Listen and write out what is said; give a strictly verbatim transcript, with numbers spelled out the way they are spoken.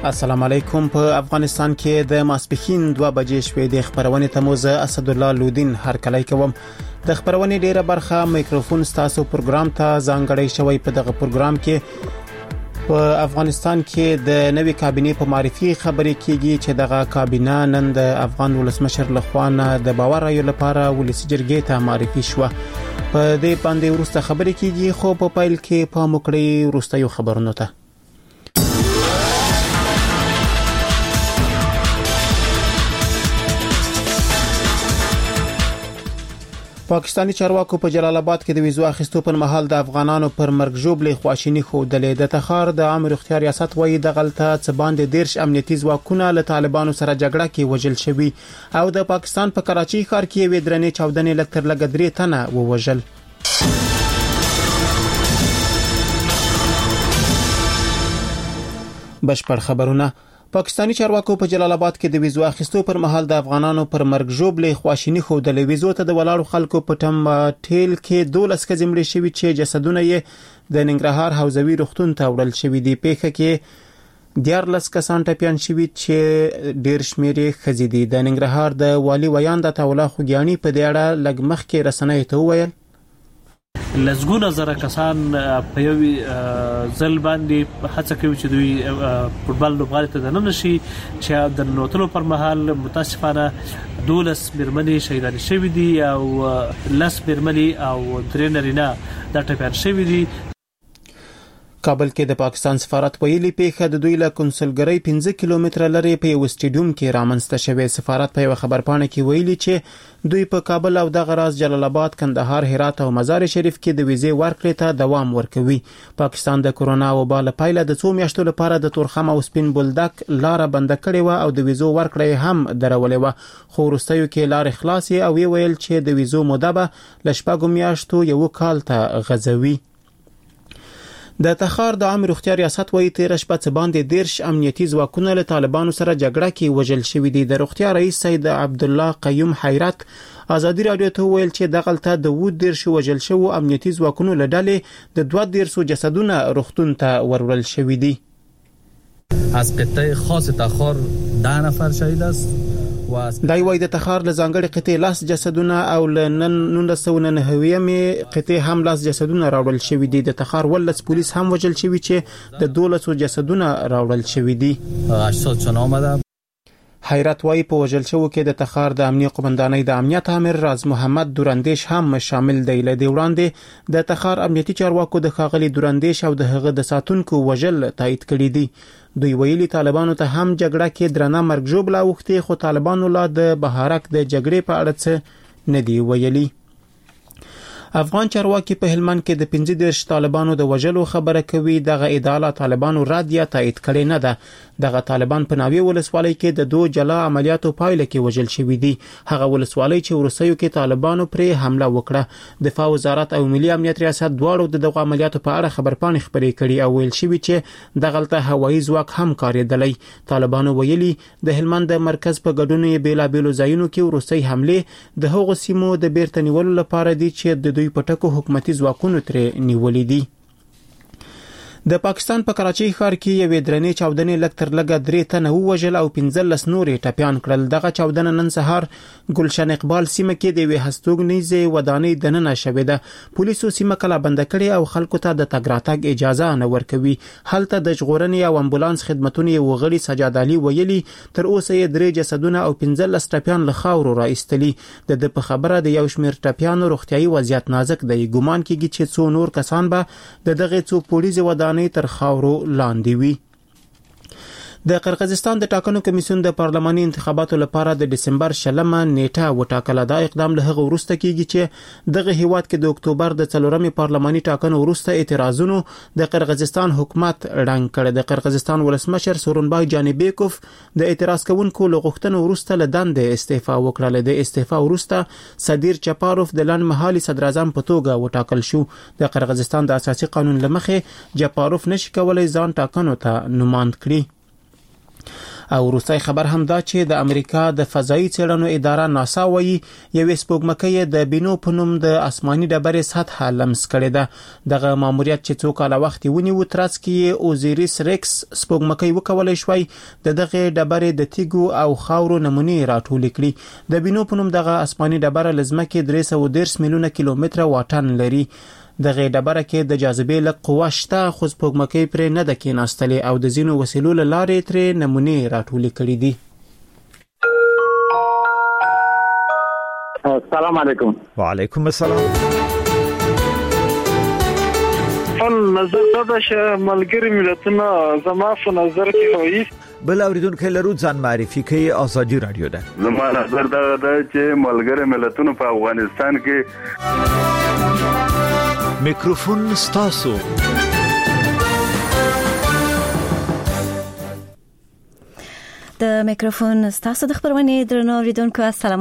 السلام علیکم. په افغانستان کې د ماسپښین دوه بجې شوې د خبرونې تموزه اسد الله لودین هرکلی کوم. د خبرونې ډیره برخه میکروفون ستاسو پروګرام ته ځانګړی شوی. په دغه پروګرام کې په افغانستان کې د نوې کابینې په معرفي خبرې کیږي چې دغه کابینه نن د افغان ولسمشر لخوا د باور رایو لپاره ولسی جرګې ته معرفي شوه. په دې باندې ورسته خبرې کیږي، خو په پایل کې په مکړې ورسته یو خبرونه ته پاکستانی چارواکو په جلال آباد کې د ویزو اخیستو په مهال د افغانانو پر مرګ ژوبلې خواشینی خوده. د تخار د عام روغتیا ریاست وایي د غلطه څه باندې دیرش امنیتي ځواکونه له طالبانو سره جګړه کې وژل شوي او د پاکستان په کراچۍ ښار کې وې درنې چاودنې لکتر لګ درې تنه ووژل. بشپړ خبرونه. پاکستانی چارواکو په جلال آباد کې د ویزو اخیستو پر مهال د افغانانو پر مرګ ژوبلې خواشینی خوده. ویزو ته د ولاړو خلکو په ټم ټیل کې دولس کزمړي شوی چې جسدونه یې د ننګرهار حوزوي روغتون ته وړل شوی دی. پیښه کې دیارلس کسان ټپيان شوی چې ډیر شمیر خزي دي. د ننګرهار د والي ویان د تولا خوګیانی په دې اړه لګ مخ کې رسنۍ ته وویل لزګونه زره کسان په یو ځل باندې هڅه کوي چې دوی فوټبال لوبغالي ته دننه شي چې د نوتلو پر مهال متاسفانه دولس برمني شهیدان شوي دي او لس برمني او درې نارینه د ټپيان شوي دي. کابل کې د پاکستان سفارت ویلي پیښه د دوی له کنسولګرۍ پنځه کیلومتره لري په یو سټیډیوم کې رامنځته شوې. سفارت په یو خبرپاڼه کې ویلي چې دوی په کابل او د غراز جلال آباد، کندهار، هرات او مزار شریف کې د ویزې ورکړې ته دوام ورکوي. پاکستان د کورونا وبا له پیله د څو میاشتو لپاره د تورخم او سپین بولدک لار بند کړې و او د ویزو ورکړې هم درولې و، خو وروستیو کې لار خلاصې او وی ویل چې د ویزو موده به ل شپږو میاشتو یو کال ته غځوي. د تخار د عام روغتیا ریاست وایي تیر شپه څه باندې دیرش امنیتي ځواکونه له طالبانو سره جګړه کې وژل شوي دي. د روغتیا رئیس سید عبد الله قیوم حیرت ازادي رادیو ته ویل چې د غلطه د و دیرش وژل شو امنیتي ځواکونو له ډلې د دوه دیرشو جسدونه روغتون ته ورول شوي دي. از قطعه خاص تخار ده نفر شهید است. دای وای د تخار له ځانګړي قطعه لاس جسدونه او له نولس سوه نهه مې قطعه هم لاس جسدونه راوړل شوي دي. د تخار ولس پولیس هم وژل شوي چې د دولسو جسدونه راوړل شوي دي. هشتاد چن آمده. حیرت وای په وژل شو کې د تخار د امنیه قومندانۍ د امنیت امر راز محمد دورندیش هم شامل دی. له دې وړاندې د تخار امنیتي چارواکو د خاغلی دورندیش او د هغه د ساتونکو وژل تایید کړي دي. دوی ویلي طالبانو ته هم جګړه کې درنه مرګ ژوبله وختي، خو طالبانو لا د بهارک د جګړې په اړه څه نه دی ویلي. افغان چارواکي په هلمند کې د پنځه دیرش طالبانو د وژلو خبره کوي. دغه ادعا طالبانو رد یا تایید کړي نه ده. دغه طالبان په ناوی ولسوالۍ کې د دوه جلا عملیاتو پایله کې وژل شوي دي. هغه ولسوالۍ چې ورسېو کې طالبانو پرې حمله وکړه. دفاع وزارت او ملي امنیت ریاست دواړو دغه عملیاتو په اړه خبرپاڼې خبرې کړي او ویل شوی چې د غلطه هوایي ځواک هم کاریدلی. طالبانو ویلي د هلمند مرکز په ګډون یې بیلابېلو ځایونو کې ورسې حمله د هغو سیمو د بیرته نیولو لپاره دي چې د دوی په ټکو حکومتي ځواکونو ترې نیولې دي. د پاکستان په کراچۍ ښار کې یوې درنې چاودنې لکتر لګه درې تنه ووژل او پنځلس نورې ټپيان کړل. دغه چاودنه نن سهار ګلشن اقبال سیمه کې د یوې هستوګنیزې ودانۍ دننه شوې ده. پولیسو سیمه کلا بند کړې او خلکو ته د تګ راتګ اجازه نه ورکوي. هلته د ژغورنې او امبولانس خدمتونه یې وغړي سجاد علي ویلي تر اوسه یې درې جسدونه او پنځلس ټپيان له خاورو راایستلي. د د په خبره د یو شمېر ټپيانو روغتيایي وضعیت نازک دی. ګومان کیږي چې څو نور کسان به د دغه څو پولیسو ودانۍ تر خاورو لاندې وي. د قرغیزستان د ټاکنو کمیسیون د پارلماني انتخاباتو لپاره د دسمبر شلمه نیټه وټاکله. دا اقدام له هغه وروسته کیږي چې دغه هیواد کې د اکتوبر د څلورمې پارلماني ټاکنو وروسته اعتراضونو د قرغیزستان حکومت ړنګ کړ. د قرغیزستان ولسمشر سورونبای جانبیکوف د اعتراض کوونکو له غوښتنو وروسته له دندې استعفا وکړه. د استعفا وروسته صدیر چپاروف د لنډمهالي صدر اعظم په توګه وټاکل شو. د قرغیزستان د اساسي قانون لمخې چپاروف نشي کولای ځان ټاکنو ته نوماند کړي. او وروستي خبر هم دا چې د امریکا د فضایي څېړنو اداره ناسا وایي یوې سپوږمکۍ د بینو په نوم د آسماني ډبرې سطح لمس کړې ده. دغه ماموریت چې څو کاله وخت ونیو ترڅ کې اوزیریس ریکس سپوږمکۍ وکولای شوی د دغه ډبرې د تیګو او خاورو نمونې راټول کړي. د بینو په نوم دغه آسماني ډبره لزمکه درې سوه دېرش میلیونه کیلومتره واټن لري. دغه ډبره کې د جاذبې له قوه شته خو سپوږمکۍ پرې نه ده کېناستلې او د ځینو وسیلو له لارې ترې نمونې راټولې کړي دي. السلام علیکم. وعلیکم السلام. فن نظر دا چې ملګری ملتونه زما په نظر کې وایي بل اوریدونکو لرو ځان معرفي کوي. آزادي رادیو ده. زما نظر دا ده چې ملګری ملتونه په افغانستان کې میکروفون ستاسو. د میکروفون ستاسو د خبرونه درنو اوریدونکو السلام